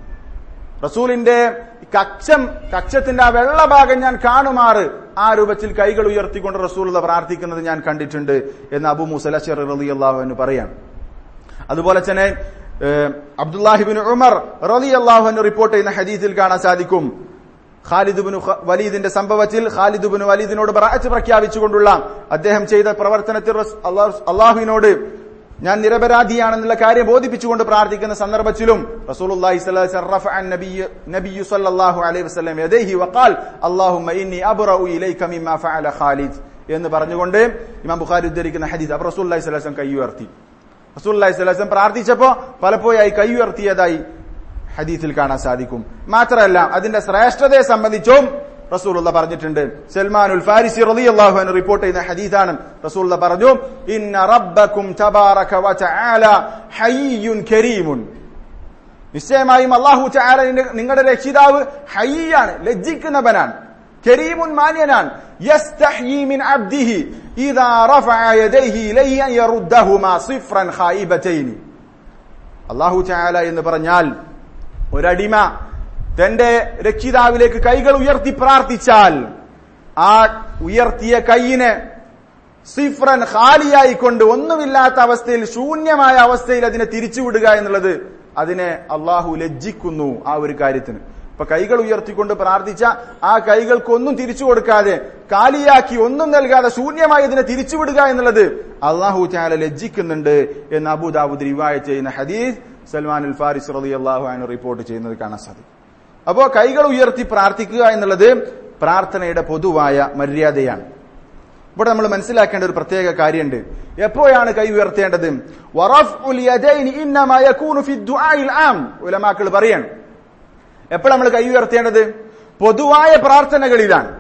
റസൂലിന്റെ കക്ഷം കക്ഷത്തിന്റെ ആ വെള്ള ഭാഗം ഞാൻ കാണുമാറ് ആ രൂപത്തിൽ കൈകൾ ഉയർത്തിക്കൊണ്ട് റസൂലുള്ളാഹി പ്രാർത്ഥിക്കുന്നത് ഞാൻ കണ്ടിട്ടുണ്ട് എന്ന് അബൂ മൂസ അൽ-അശ്അരി റളിയല്ലാഹു അൻഹു പറയാൻ. അതുപോലെ തന്നെ അബ്ദുല്ലാഹി ഇബ്നു ഉമർ റളിയല്ലാഹു അൻഹു റിപ്പോർട്ട് ചെയ്യുന്ന ഹദീസിൽ കാണാൻ സാധിക്കും, ഖാലിദ് ഇബ്നു വലീദിന്റെ സംഭവത്തിൽ ഖാലിദ് ഇബ്നു വലീദിനോട് ബറാഅത്ത് പ്രഖ്യാപിച്ചുകൊണ്ടുള്ള അദ്ദേഹം ചെയ്ത പ്രവർത്തനത്തിൽ അല്ലാഹുവിനോട് ഞാൻ നിരപരാധിയാണെന്നുള്ള കാര്യം ബോധിപ്പിച്ചുകൊണ്ട് പ്രാർത്ഥിക്കുന്ന സന്ദർഭത്തിലും റസൂലുള്ളാഹി സ്വല്ലല്ലാഹി അലൈഹി വസല്ലം റഫഅ നബിയ്യ നബിയ്യു സ്വല്ലല്ലാഹു അലൈഹി വസല്ലം യദൈഹി വഖാൽ അല്ലാഹുമ്മ ഇന്നി അബ്റഉ ഇലൈക മിമ്മാ ഫഅല ഖാലിദ് എന്ന് പറഞ്ഞുകൊണ്ട് ഇമാം ബുഖാരി ഉദ്ധരിക്കുന്ന ഹദീസ്. അപ്പോൾ റസൂലുള്ളാഹി സ്വല്ലല്ലാഹി അലൈഹി വസല്ലം കൈ ഉയർത്തി. റസൂലുള്ളാഹി സ്വല്ലല്ലാഹി അലൈഹി വസല്ലം പ്രാർത്ഥിച്ചപ്പോൾ പലപ്പോഴായി കൈ ഉയർത്തിയതായി ഹദീസിൽ കാണാൻ സാധിക്കും. മാത്രമല്ല അതിന്റെ ശ്രേഷ്ഠതയെ സംബന്ധിച്ചും റസൂലുള്ളാഹി പറഞ്ഞിട്ടുണ്ട്. സൽമാനുൽ ഫാരിസി റളിയല്ലാഹു അൻഹു റിപ്പോർട്ട് ചെയ്യുന്ന ഹദീസാണ്. റസൂലുള്ളാഹി പറഞ്ഞു, ഇന്ന റബ്ബക്കും തബാറക വതആല ഹയ്യുൻ കരീമുൻ, നിശ്ചയമായും അല്ലാഹു തആല നിങ്ങളുടെ രക്ഷിതാവ് ഹയ്യാണ്, ലജ്ജിക്കുന്നവനാണ്, കരീമുൻ മാന്യനാണ്. യസ്തഹ്യി മിൻ അബ്ദിഹി ഇദാ റഫഅ യദൈഹി ഇലൈഹി അൻ യറുദ്ദഹുമാ സിഫ്റൻ ഖായിബതൈൻ. അല്ലാഹു തആല എന്ന് പറഞ്ഞാൽ ഒരടിമ തന്റെ രക്ഷിതാവിലേക്ക് കൈകൾ ഉയർത്തി പ്രാർത്ഥിച്ചാൽ ആ ഉയർത്തിയ കൈയിനെ സിഫ്രൻ ഖാലിയായിക്കൊണ്ട് ഒന്നുമില്ലാത്ത അവസ്ഥയിൽ, ശൂന്യമായ അവസ്ഥയിൽ അതിനെ തിരിച്ചുവിടുക എന്നുള്ളത് അതിനെ അള്ളാഹു ലജ്ജിക്കുന്നു ആ ഒരു കാര്യത്തിന്. ഇപ്പൊ കൈകൾ ഉയർത്തിക്കൊണ്ട് പ്രാർത്ഥിച്ച ആ കൈകൾക്കൊന്നും തിരിച്ചു കൊടുക്കാതെ കാലിയാക്കി ഒന്നും നൽകാതെ ശൂന്യമായി ഇതിനെ തിരിച്ചുവിടുക എന്നുള്ളത് അള്ളാഹു തആല ലജ്ജിക്കുന്നുണ്ട് എന്ന് അബൂ ദാവൂദ് റിവായത്ത് ചെയ്യുന്ന ഹദീസ് സൽമാൻ അൽ ഫാരിസി റളിയല്ലാഹു അൻഹു റിപ്പോർട്ട് ചെയ്യുന്നത് കാണാൻ സാധിക്കും. അപ്പോ കൈകൾ ഉയർത്തി പ്രാർത്ഥിക്കുക എന്നുള്ളത് പ്രാർത്ഥനയുടെ പൊതുവായ മര്യാദയാണ്. ഇവിടെ നമ്മൾ മനസ്സിലാക്കേണ്ട ഒരു പ്രത്യേക കാര്യമുണ്ട്. എപ്പോഴാണ് കൈ ഉയർത്തേണ്ടത്? വറഫ്ഉൽ യദൈനി ഇന്നമാ യകൂനു ഫി ദുആഇൽ ആം. ഉലമാക്കൾ പറയാണ് എപ്പോൾ നമ്മൾ കൈ ഉയർത്തേണ്ടത്? പൊതുവായ പ്രാർത്ഥനകളിലാണ്.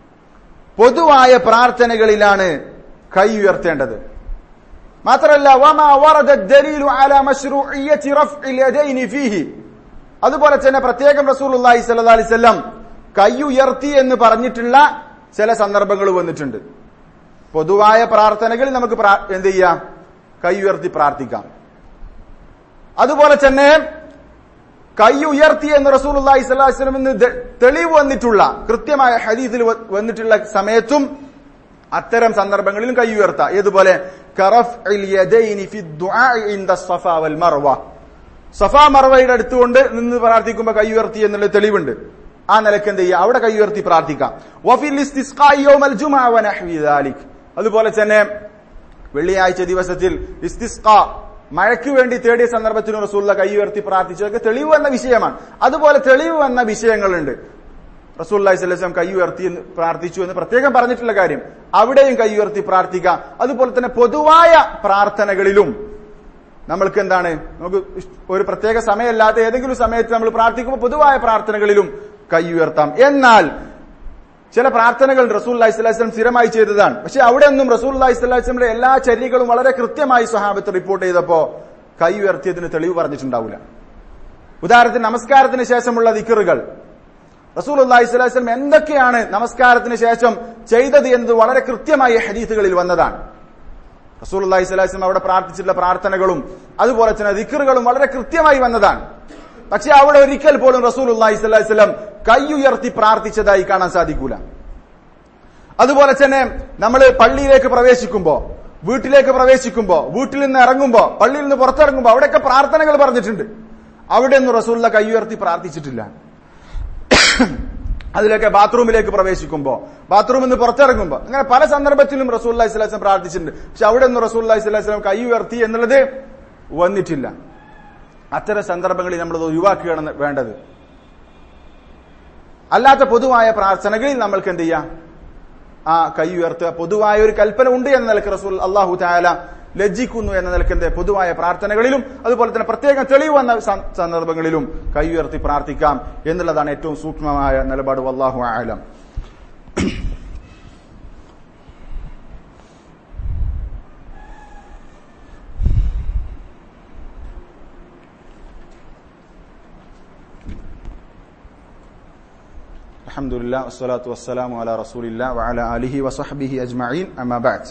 പൊതുവായ പ്രാർത്ഥനകളിലാണ് കൈ ഉയർത്തേണ്ടത്. മാത്രമല്ല വമാ വറദ ദലീലു അലാ മശ്റൂഇയ്യതി റഫ്ഇൽ യദൈനി ഫീഹി, അതുപോലെ തന്നെ പ്രത്യേകം റസൂലുള്ളാഹി സ്വല്ലല്ലാഹി അലൈഹി വസല്ലം കൈ ഉയർത്തി എന്ന് പറഞ്ഞിട്ടുള്ള ചില സന്ദർഭങ്ങൾ വന്നിട്ടുണ്ട്. പൊതുവായ പ്രാർത്ഥനകളിൽ നമുക്ക് എന്ത് ചെയ്യാം? കൈ ഉയർത്തി പ്രാർത്ഥിക്കാം. അതുപോലെ തന്നെ കൈ ഉയർത്തി എന്ന് റസൂലുള്ളാഹി സ്വല്ലല്ലാഹി അലൈഹി വസല്ലം തെളിവ് വന്നിട്ടുള്ള കൃത്യമായ ഹദീസിൽ വന്നിട്ടുള്ള സമയത്തും അത്തരം സന്ദർഭങ്ങളിലും കൈ ഉയർത്താം. ഏതുപോലെ കറഫ്ഇൽ യദൈനി ഫി ദുആഇ ഇൻദ സഫാ വൽ മർവ, സഫാ മർവയുടെ അടുത്തുകൊണ്ട് നിന്ന് പ്രാർത്ഥിക്കുമ്പോൾ കൈ ഉയർത്തി എന്നുള്ള തെളിവുണ്ട്. ആ നിലക്ക് എന്ത് ചെയ്യുക? അവിടെ കൈ ഉയർത്തി പ്രാർത്ഥിക്കാം. വഫിൽ ഇസ്തിസ്ഖാഇ യൗമൽ ജുമുഅ വനഹ്വി ദാലിക്, അതുപോലെ തന്നെ വെള്ളിയാഴ്ച ദിവസത്തിൽ ഇസ്തിസ്ഖാ മഴയ്ക്ക് വേണ്ടി തേടിയ സന്ദർഭത്തിലും റസൂലുള്ളാഹി കൈ ഉയർത്തി പ്രാർത്ഥിച്ചതൊക്കെ തെളിവ് വന്ന വിഷയമാണ്. അതുപോലെ തെളിവ് വന്ന വിഷയങ്ങളുണ്ട്. റസൂലുള്ളാഹി സ്വല്ലല്ലാഹി അലൈഹി വസല്ലം കൈ ഉയർത്തി പ്രാർത്ഥിച്ചു എന്ന് പ്രത്യേകം പറഞ്ഞിട്ടുള്ള കാര്യം, അവിടെയും കൈ ഉയർത്തി പ്രാർത്ഥിക്കാം. അതുപോലെ തന്നെ പൊതുവായ പ്രാർത്ഥനകളിലും നമ്മൾക്ക് എന്താണ്, നമുക്ക് ഒരു പ്രത്യേക സമയമല്ലാത്ത ഏതെങ്കിലും സമയത്ത് നമ്മൾ പ്രാർത്ഥിക്കുമ്പോൾ പൊതുവായ പ്രാർത്ഥനകളിലും കൈ ഉയർത്താം. എന്നാൽ ചില പ്രാർത്ഥനകൾ റസൂലുള്ളാഹി സ്വല്ലല്ലാഹി അലൈഹി വസല്ലം സ്ഥിരമായി ചെയ്തതാണ്. പക്ഷെ അവിടെ ഒന്നും റസൂലുള്ളാഹി സ്വല്ലല്ലാഹി അലൈഹി വസല്ലമയുടെ എല്ലാ ചര്യകളും വളരെ കൃത്യമായി സ്വഹാബത്ത് റിപ്പോർട്ട് ചെയ്തപ്പോ കൈ ഉയർത്തിയതിന് തെളിവ് പറഞ്ഞിട്ടുണ്ടാവില്ല. ഉദാഹരണത്തിന് നമസ്കാരത്തിന് ശേഷമുള്ള ദിക്റുകൾ റസൂലുള്ളാഹി സ്വല്ലല്ലാഹു അലൈഹി വസല്ലം എന്തൊക്കെയാണ് നമസ്കാരത്തിന് ശേഷം ചെയ്തത് എന്നത് വളരെ കൃത്യമായി ഹദീസുകളിൽ വന്നതാണ്. റസൂലുള്ളാഹി സ്വല്ലല്ലാഹു അലൈഹി വസല്ലം അവിടെ പ്രാർത്ഥിച്ചിട്ടുള്ള പ്രാർത്ഥനകളും അതുപോലെ തന്നെ ദിക്റുകളും വളരെ കൃത്യമായി വന്നതാണ്. പക്ഷെ അവിടെ ഒരിക്കൽ പോലും റസൂലുള്ളാഹി സ്വല്ലല്ലാഹു അലൈഹി വസല്ലം കൈ ഉയർത്തി പ്രാർത്ഥിച്ചതായി കാണാൻ സാധിക്കൂല. അതുപോലെ തന്നെ നമ്മൾ പള്ളിയിലേക്ക് പ്രവേശിക്കുമ്പോ, വീട്ടിലേക്ക് പ്രവേശിക്കുമ്പോ, വീട്ടിൽ നിന്ന് ഇറങ്ങുമ്പോ, പള്ളിയിൽ നിന്ന് പുറത്തിറങ്ങുമ്പോ അവിടെയൊക്കെ പ്രാർത്ഥനകൾ പറഞ്ഞിട്ടുണ്ട്. അവിടെയൊന്നും റസൂലുള്ള കൈ ഉയർത്തി പ്രാർത്ഥിച്ചിട്ടില്ല. അതിലൊക്കെ ബാത്റൂമിലേക്ക് പ്രവേശിക്കുമ്പോ, ബാത്റൂമിൽ നിന്ന് പുറത്തിറങ്ങുമ്പോ, അങ്ങനെ പല സന്ദർഭത്തിലും റസൂലുള്ളാഹി സ്വല്ലല്ലാഹു അലൈഹി വസല്ലം പ്രാർത്ഥിച്ചിട്ടുണ്ട്. പക്ഷെ അവിടെ ഒന്നും റസൂലുള്ളാഹി സ്വല്ലല്ലാഹു അലൈഹി വസല്ലം കൈ ഉയർത്തി എന്നുള്ളത് വന്നിട്ടില്ല. അത്തരം സന്ദർഭങ്ങളിൽ നമ്മൾ ഒഴിവാക്കുകയാണ് വേണ്ടത്. അല്ലാത്ത പൊതുവായ പ്രാർത്ഥനകളിൽ നമ്മൾക്ക് എന്ത് ചെയ്യാം? ആ കൈ ഉയർത്തുക. പൊതുവായ ഒരു കൽപ്പന ഉണ്ട് എന്ന നിലക്ക് റസൂൽ അല്ലാഹു തആല ലജ്ജിക്കുന്നു എന്ന നിലക്ക് എന്ത് പൊതുവായ പ്രാർത്ഥനകളിലും അതുപോലെ തന്നെ പ്രത്യേകം തെളിവ് വന്ന സന്ദർഭങ്ങളിലും കൈ ഉയർത്തി പ്രാർത്ഥിക്കാം എന്നുള്ളതാണ് ഏറ്റവും സൂക്ഷ്മമായ നിലപാട്. വല്ലാഹു അഅലം. അൽഹംദുലില്ലാഹ് വസ്സലാത്തു വസ്സലാമു അലാ റസൂലില്ലാഹ് വഅലാ ആലിഹി വസഹ്ബിഹി അജ്മഈൻ. അമ്മാ ബഅദ്.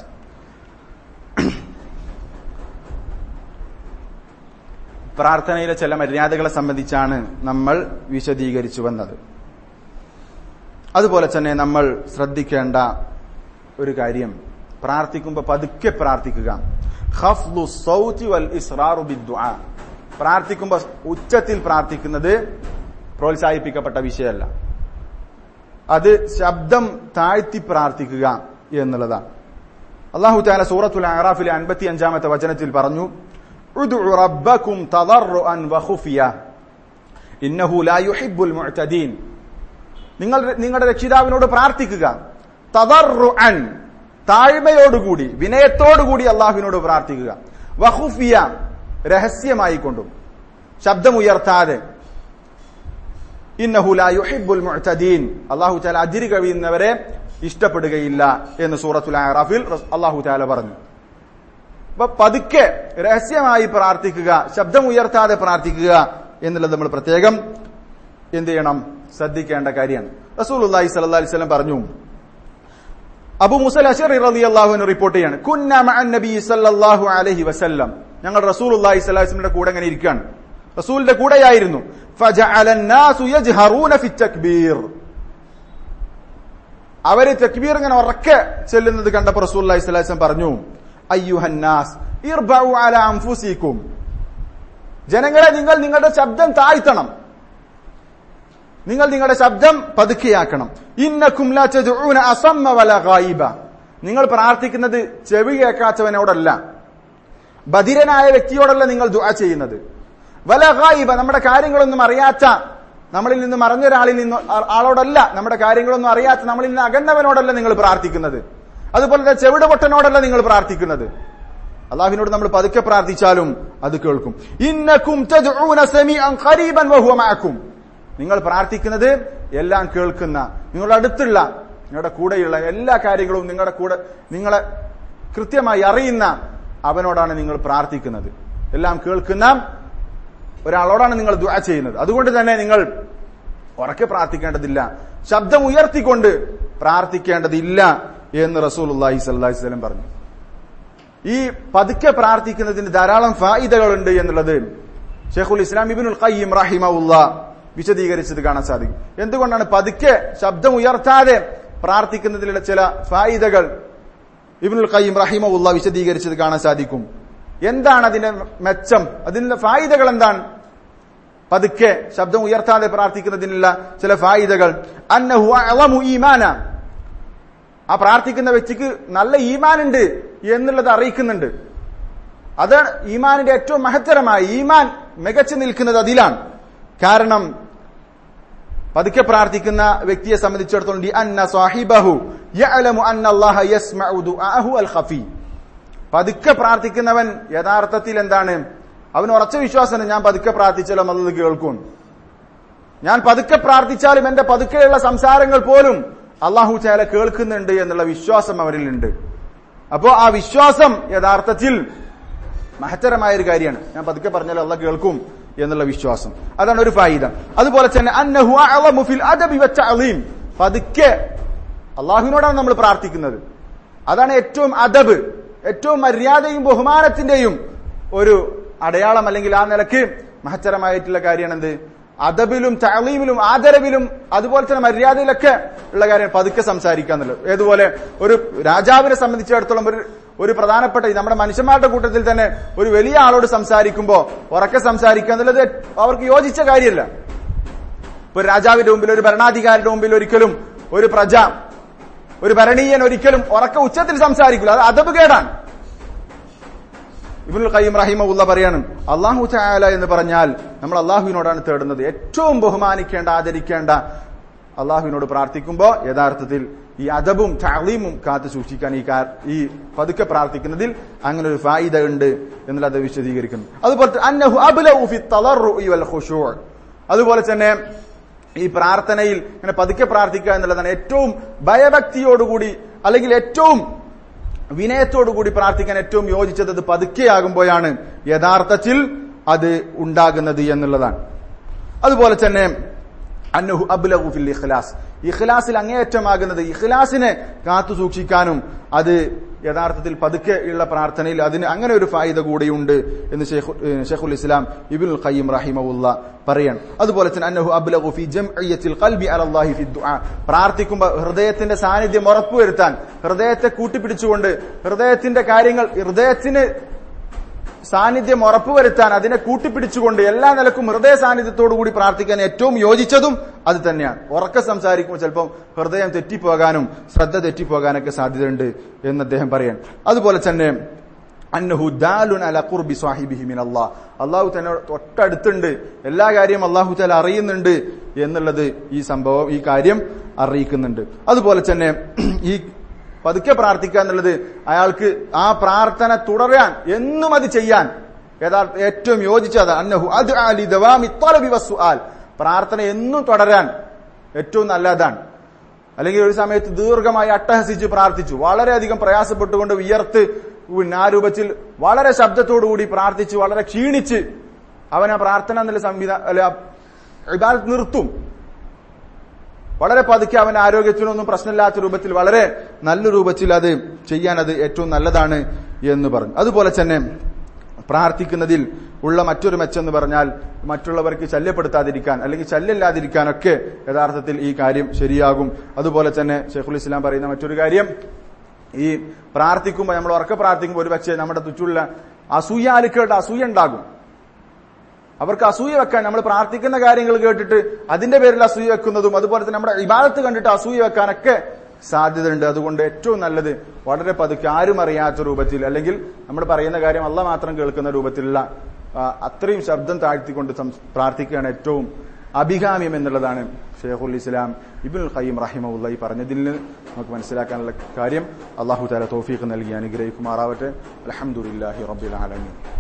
പ്രാർത്ഥനയിലെ ചില മര്യാദകളെ സംബന്ധിച്ചാണ് നമ്മൾ വിശദീകരിച്ചു വന്നത്. അതുപോലെ തന്നെ നമ്മൾ ശ്രദ്ധിക്കേണ്ട ഒരു കാര്യം, പ്രാർത്ഥിക്കുമ്പോൾ പതുക്കെ പ്രാർത്ഥിക്കുക. ഖഫ്ദു സൗതി വൽ ഇസ്റാറു ബിദ്ദുആ. പ്രാർത്ഥിക്കുമ്പോൾ ഉച്ചത്തിൽ പ്രാർത്ഥിക്കുന്നത് പ്രോത്സാഹിപ്പിക്കപ്പെട്ട വിഷയമല്ല. അത് ശബ്ദം താഴ്ത്തി പ്രാർത്ഥിക്കുക എന്നുള്ളതാണ്. അല്ലാഹു തആല സൂറത്തുൽ അഅറാഫിലെ അൻപത്തിയഞ്ചാമത്തെ വചനത്തിൽ പറഞ്ഞു, ഉദ്ഉ റബ്ബക്കും തദർറുഅൻ വഖുഫിയ ഇന്നഹു ലാ യുഹിബ്ബുൽ മുഅ്തദീൻ. നിങ്ങൾ നിങ്ങളുടെ രക്ഷിതാവിനോട് പ്രാർത്ഥിക്കുക. തദർറുഅൻ, താഴ്മയോടുകൂടി വിനയത്തോടുകൂടി അല്ലാഹുവിനോട് പ്രാർത്ഥിക്കുക. വഖുഫിയ, രഹസ്യമായി കൊണ്ടും ശബ്ദമുയർത്താതെ. ഇന്നഹു ലാ യുഹിബ്ബുൽ മുഅ്തദീൻ, അല്ലാഹു തആല അതിര് കവിയുന്നവരെ ഇഷ്ടപ്പെടുകയില്ല എന്ന് സൂറത്തുൽ അഅറാഫിൽ അല്ലാഹു തആല പറഞ്ഞു. അപ്പൊ പതുക്കെ രഹസ്യമായി പ്രാർത്ഥിക്കുക, ശബ്ദം ഉയർത്താതെ പ്രാർത്ഥിക്കുക എന്നുള്ളത് നമ്മൾ പ്രത്യേകം എന്ത് ചെയ്യണം? ശ്രദ്ധിക്കേണ്ട കാര്യമാണ്. റസൂലുള്ളാഹി സ്വല്ലല്ലാഹു അലൈഹി വസല്ലം പറഞ്ഞു, അബൂ മൂസ അശ്അരി റളിയല്ലാഹു അൻഹു റിപ്പോർട്ട് ചെയ്യാണ്, കുന്നാ മഅൻ നബി സല്ലല്ലാഹു അലൈഹി വസല്ലം, ഞങ്ങൾ റസൂലുള്ളാഹി സ്വല്ലല്ലാഹു അലൈഹി വസല്ലമയുടെ കൂടെ ഇങ്ങനെ ഇരിക്കുകയാണ്, റസൂലിന്റെ കൂടെയായിരുന്നു. ഫജഅല അന്നാസു യജ്ഹറൂന ഫി തക്ബീർ. അവര് തക്ബീർ ഇങ്ങനെ ഉറക്കെ ചെല്ലുന്നത് കണ്ടപ്പോൾ റസൂലുള്ളാഹി സ്വല്ലല്ലാഹു അലൈഹി വസല്ലം പറഞ്ഞു, അയ്യുഹന്നാസ് ഇർബഉ അലാ അൻഫുസികും. ജനങ്ങളെ, നിങ്ങൾ നിങ്ങളുടെ ശബ്ദം താഴ്ത്തണം, നിങ്ങൾ നിങ്ങളുടെ ശബ്ദം പതുക്കെയാക്കണം. ഇന്നകും ലാ തദ്ഊന അസമ്മ വലാ ഗായിബ. നിങ്ങൾ പ്രാർത്ഥിക്കുന്നത് ചെവി കേൾക്കാത്തവനോടല്ല, ബധിരനായ വ്യക്തിയോടല്ല നിങ്ങൾ ദുആ ചെയ്യുന്നത്. വലാ ഗായിബ, നമ്മുടെ കാര്യങ്ങളൊന്നും അറിയാത്ത, നമ്മളിൽ നിന്ന് മറഞ്ഞൊരാളിൽ നിന്ന് ആളോടല്ല, നമ്മുടെ കാര്യങ്ങളൊന്നും അറിയാത്ത നമ്മളിൽ നിന്ന് അകന്നവനോടല്ല നിങ്ങൾ പ്രാർത്ഥിക്കുന്നത്. അതുപോലെ തന്നെ ചെവിട് പൊട്ടനോടല്ല നിങ്ങൾ പ്രാർത്ഥിക്കുന്നത്. അല്ലാഹുവിനോട് നമ്മൾ പതുക്കെ പ്രാർത്ഥിച്ചാലും അത് കേൾക്കും. ഇന്നകും തദ്ഊന സമീഅൻ ഖരീബൻ വഹുവ മഅകും. നിങ്ങൾ പ്രാർത്ഥിക്കുന്നത് എല്ലാം കേൾക്കുന്ന, നിങ്ങളുടെ അടുത്തുള്ള, നിങ്ങളുടെ കൂടെയുള്ള എല്ലാ കാര്യങ്ങളും നിങ്ങളുടെ കൂടെ നിങ്ങളെ കൃത്യമായി അറിയുന്ന അവനോടാണ് നിങ്ങൾ പ്രാർത്ഥിക്കുന്നത്. എല്ലാം കേൾക്കുന്ന ഒരാളോടാണ് നിങ്ങൾ ദുആ ചെയ്യുന്നത്. അതുകൊണ്ട് തന്നെ നിങ്ങൾ ഉറക്കെ പ്രാർത്ഥിക്കേണ്ടതില്ല, ശബ്ദം ഉയർത്തിക്കൊണ്ട് പ്രാർത്ഥിക്കേണ്ടതില്ല എന്ന് റസൂലുള്ളാഹി സ്വല്ലല്ലാഹു അലൈഹി വസല്ലം പറഞ്ഞു. ഈ പതുക്കെ പ്രാർത്ഥിക്കുന്നതിന് ധാരാളം ഫായിദകളുണ്ട് എന്നുള്ളത് ശൈഖുൽ ഇസ്ലാം ഇബ്നുൽ ഖയ്യിം റഹിമഹുല്ലാഹ് വിശദീകരിച്ചത് കാണാൻ സാധിക്കും. എന്തുകൊണ്ടാണ് പതുക്കെ ശബ്ദം ഉയർത്താതെ പ്രാർത്ഥിക്കുന്നതിലുള്ള ചില ഫായിദകൾ ഇബ്നുൽ ഖയ്യിം റഹിമഹുല്ലാഹ് വിശദീകരിച്ചത് കാണാൻ സാധിക്കും. എന്താണ് അതിന്റെ മെച്ചം, അതിനുള്ള ഫായിദകൾ എന്താണ്? പതുക്കെ ശബ്ദം ഉയർത്താതെ പ്രാർത്ഥിക്കുന്നതിനുള്ള ചില ഫായിദകൾ. അന്നഹു അഅളമു ഈമാന, ആ പ്രാർത്ഥിക്കുന്ന വ്യക്തിക്ക് നല്ല ഈമാൻ ഉണ്ട് എന്നുള്ളത് അറിയിക്കുന്നുണ്ട്. അതാണ് ഈമാനിന്റെ ഏറ്റവും മഹത്തരമായ, ഈമാൻ മികച്ചു നിൽക്കുന്നത് അതിലാണ്. കാരണം പതുക്കെ പ്രാർത്ഥിക്കുന്ന വ്യക്തിയെ സംബന്ധിച്ചിടത്തോളം ദി അന്ന സാഹിബഹു യഅലമു അന്ന അല്ലാഹ യസ്മഉ ദുആഹു അൽ ഖഫി. പതുക്കെ പ്രാർത്ഥിക്കുന്നവൻ യഥാർത്ഥത്തിൽ എന്താണ്? അവന് ഉറച്ച വിശ്വാസമാണ്, ഞാൻ പതുക്കെ പ്രാർത്ഥിച്ചാലും അത് കേൾക്കും, ഞാൻ പതുക്കെ പ്രാർത്ഥിച്ചാലും എന്റെ പതുക്കെയുള്ള സംസാരങ്ങൾ പോലും അല്ലാഹു തആല കേൾക്കുന്നുണ്ട് എന്നുള്ള വിശ്വാസം അവരിലുണ്ട്. അപ്പോ ആ വിശ്വാസം യഥാർത്ഥത്തിൽ മഹത്തരമായ ഒരു കാര്യമാണ്. ഞാൻ പതുക്കെ പറഞ്ഞാൽ അള്ളാഹ് കേൾക്കും എന്നുള്ള വിശ്വാസം, അതാണ് ഒരു ഫായിദ. അതുപോലെ തന്നെ അന്നഹു അഅ്ളമു ഫിൽ അദബി വത്തഅലീം, പതുക്കെ അള്ളാഹുവിനോടാണ് നമ്മൾ പ്രാർത്ഥിക്കുന്നത്. അതാണ് ഏറ്റവും അദബ്, ഏറ്റവും മര്യാദയും ബഹുമാനത്തിന്റെയും ഒരു അടയാളം, അല്ലെങ്കിൽ ആ നിലക്ക് മഹത്തരമായിട്ടുള്ള കാര്യമാണ് എന്ത്, അദബിലും തഅലീമിലും ആദരവിലും അതുപോലെ തന്നെ മര്യാദയിലൊക്കെ ഉള്ള കാര്യം പതുക്കെ സംസാരിക്കുക എന്നുള്ളത്. ഏതുപോലെ ഒരു രാജാവിനെ സംബന്ധിച്ചിടത്തോളം ഒരു ഒരു പ്രധാനപ്പെട്ട നമ്മുടെ മനുഷ്യന്മാരുടെ കൂട്ടത്തിൽ തന്നെ ഒരു വലിയ ആളോട് സംസാരിക്കുമ്പോൾ ഉറക്കെ സംസാരിക്കുക എന്നുള്ളത് അവർക്ക് യോജിച്ച കാര്യമല്ല. ഇപ്പൊ ഒരു രാജാവിന്റെ മുമ്പിൽ, ഒരു ഭരണാധികാരിയുടെ മുമ്പിൽ ഒരിക്കലും ഒരു പ്രജ, ഒരു ഭരണീയൻ ഒരിക്കലും ഉറക്കെ ഉച്ചത്തിൽ സംസാരിക്കില്ല. അത് അദബ് കേടാണ്. ഇബ്നുൽ ഖയ്യിം റഹിമഹുല്ലാ പറയാണ്, അല്ലാഹു തആല എന്ന് പറഞ്ഞാൽ നമ്മൾ അല്ലാഹുവിനോടാണ് തേടുന്നത്. ഏറ്റവും ബഹുമാനിക്കേണ്ട, ആദരിക്കേണ്ട അല്ലാഹുവിനോട് പ്രാർത്ഥിക്കുമ്പോൾ യഥാർത്ഥത്തിൽ ഈ അദബും തഅലീമും കാത്തു സൂക്ഷിക്കാൻ ഈ ഈ പതുക്കെ പ്രാർത്ഥിക്കുന്നതിൽ അങ്ങനെ ഒരു ഫായിദ ഉണ്ട് എന്നുള്ളത് അത് വിശദീകരിക്കുന്നു. അതുപോലെ അന്നഹു അബ്ലഉ ഫി തളർറുഇ വൽ ഖുശൂ', അതുപോലെ തന്നെ ഈ പ്രാർത്ഥനയിൽ ഇങ്ങനെ പതുക്കെ പ്രാർത്ഥിക്കുക എന്നുള്ളതാണ് ഏറ്റവും ഭയഭക്തിയോടുകൂടി അല്ലെങ്കിൽ ഏറ്റവും വിനയത്തോടുകൂടി പ്രാർത്ഥിക്കാൻ ഏറ്റവും യോജിച്ചത്. അത് പതുക്കെയാകുമ്പോഴാണ് യഥാർത്ഥത്തിൽ അത് ഉണ്ടാകുന്നത് എന്നുള്ളതാണ്. അതുപോലെ തന്നെ അന്നഹു അബ്ലഗു ഫിൽ ഇഖ്ലാസ്, ഇഖ്ലാസിൽ അങ്ങേയറ്റമാകുന്നത്, ഇഖ്ലാസിനെ കാത്തു സൂക്ഷിക്കാനും അത് യഥാർത്ഥത്തിൽ പതുക്കെ ഉള്ള പ്രാർത്ഥനയിൽ അതിന് അങ്ങനെ ഒരു ഫായിദ കൂടിയുണ്ട് എന്ന് ശൈഖുൽ ഇസ്ലാം ഇബ്നുൽ ഖയ്യിം റഹിമഹുല്ലാ പറയാണ്. അതുപോലെ തന്നെ അന്നഹു അബ്ലഗു ഫി ജംഇയ്യത്തിൽ ഖൽബി അലല്ലാഹി ഫി ദുആ, പ്രാർത്ഥിക്കുമ്പോൾ ഹൃദയത്തിന്റെ സാന്നിധ്യം ഉറപ്പുവരുത്താൻ, ഹൃദയത്തെ കൂട്ടിപ്പിടിച്ചുകൊണ്ട് ഹൃദയത്തിന്റെ കാര്യങ്ങൾ, ഹൃദയത്തിന് സാന്നിധ്യം ഉറപ്പുവരുത്താൻ അതിനെ കൂട്ടിപ്പിടിച്ചുകൊണ്ട് എല്ലാ നിലക്കും ഹൃദയ സാന്നിധ്യത്തോടുകൂടി പ്രാർത്ഥിക്കാൻ ഏറ്റവും യോജിച്ചതും അത് തന്നെയാണ്. ഉറക്കെ സംസാരിക്കുമ്പോൾ ചിലപ്പോൾ ഹൃദയം തെറ്റിപ്പോകാനും ശ്രദ്ധ തെറ്റിപ്പോകാനൊക്കെ സാധ്യതയുണ്ട് എന്ന് അദ്ദേഹം പറയാൻ. അതുപോലെ തന്നെ അന്നഹു ദാലുൻ അലാ ഖുർബി സാഹിബിഹി മിനല്ലാഹ്, അല്ലാഹു തന്നെ തൊട്ടടുത്തുണ്ട്, എല്ലാ കാര്യവും അല്ലാഹു തആല അറിയുന്നുണ്ട് എന്നുള്ളത് ഈ സംഭവം, ഈ കാര്യം അറിയിക്കുന്നുണ്ട്. അതുപോലെ തന്നെ ഈ പതുക്കെ പ്രാർത്ഥിക്കുക എന്നുള്ളത് അയാൾക്ക് ആ പ്രാർത്ഥന തുടരാൻ, എന്നും അത് ചെയ്യാൻ യഥാർത്ഥ ഏറ്റവും യോജിച്ചത് അന്നഹു അദ്ആ ലിദവാമി ത്വലബി വസ്സുആൽ, പ്രാർത്ഥന എന്നും തുടരാൻ ഏറ്റവും നല്ലതാണ്. അല്ലെങ്കിൽ ഒരു സമയത്ത് ദീർഘമായി അട്ടഹസിച്ച് പ്രാർത്ഥിച്ചു, വളരെയധികം പ്രയാസപ്പെട്ടുകൊണ്ട് വിയർത്ത് ആ രൂപത്തിൽ വളരെ ശബ്ദത്തോടുകൂടി പ്രാർത്ഥിച്ച് വളരെ ക്ഷീണിച്ച് അവൻ ആ പ്രാർത്ഥന എന്നുള്ള സംവിധാനം അല്ല ഇബാദത്ത് നിർത്തും. വളരെ പതുക്കെ അവൻ ആരോഗ്യത്തിനൊന്നും പ്രശ്നമില്ലാത്ത രൂപത്തിൽ വളരെ നല്ല രൂപത്തിൽ അത് ചെയ്യാൻ അത് ഏറ്റവും നല്ലതാണ് എന്ന് പറഞ്ഞു. അതുപോലെ തന്നെ പ്രാർത്ഥിക്കുന്നതിൽ ഉള്ള മറ്റൊരു മെച്ചെന്ന് പറഞ്ഞാൽ മറ്റുള്ളവർക്ക് ശല്യപ്പെടുത്താതിരിക്കാൻ അല്ലെങ്കിൽ ശല്യമില്ലാതിരിക്കാനൊക്കെ യഥാർത്ഥത്തിൽ ഈ കാര്യം ശരിയാകും. അതുപോലെ തന്നെ ശൈഖുൽ ഇസ്ലാം പറയുന്ന മറ്റൊരു കാര്യം, ഈ പ്രാർത്ഥിക്കുമ്പോൾ നമ്മൾ ഉറക്കെ പ്രാർത്ഥിക്കുമ്പോൾ ഒരു പക്ഷേ നമ്മുടെ ചുറ്റുമുള്ള അസൂയാലുക്കളുടെ അസൂയ ഉണ്ടാകും. അവർക്ക് അസൂയ വെക്കാൻ, നമ്മൾ പ്രാർത്ഥിക്കുന്ന കാര്യങ്ങൾ കേട്ടിട്ട് അതിന്റെ പേരിൽ അസൂയ വെക്കുന്നതും അതുപോലെ തന്നെ നമ്മുടെ ഇബാദത്ത് കണ്ടിട്ട് അസൂയ വെക്കാനൊക്കെ സാധ്യതയുണ്ട്. അതുകൊണ്ട് ഏറ്റവും നല്ലത് വളരെ പതുക്കെ ആരും അറിയാത്ത രൂപത്തിൽ, അല്ലെങ്കിൽ നമ്മൾ പറയുന്ന കാര്യം അല്ലാഹ് മാത്രം കേൾക്കുന്ന രൂപത്തിലുള്ള അത്രയും ശബ്ദം താഴ്ത്തിക്കൊണ്ട് പ്രാർത്ഥിക്കുകയാണ് ഏറ്റവും അഭികാമ്യം എന്നുള്ളതാണ് ശൈഖുൽ ഇസ്ലാം ഇബ്നുൽ ഖയ്യിം റഹിമഹുല്ലാഹി പറഞ്ഞതിൽ നിന്ന് നമുക്ക് മനസ്സിലാക്കാനുള്ള കാര്യം. അല്ലാഹു തആല തൗഫീഖ് നൽകി അനുഗ്രഹിക്കുമാറാവട്ടെ. അൽഹംദുലില്ലാഹി റബ്ബിൽ ആലമീൻ.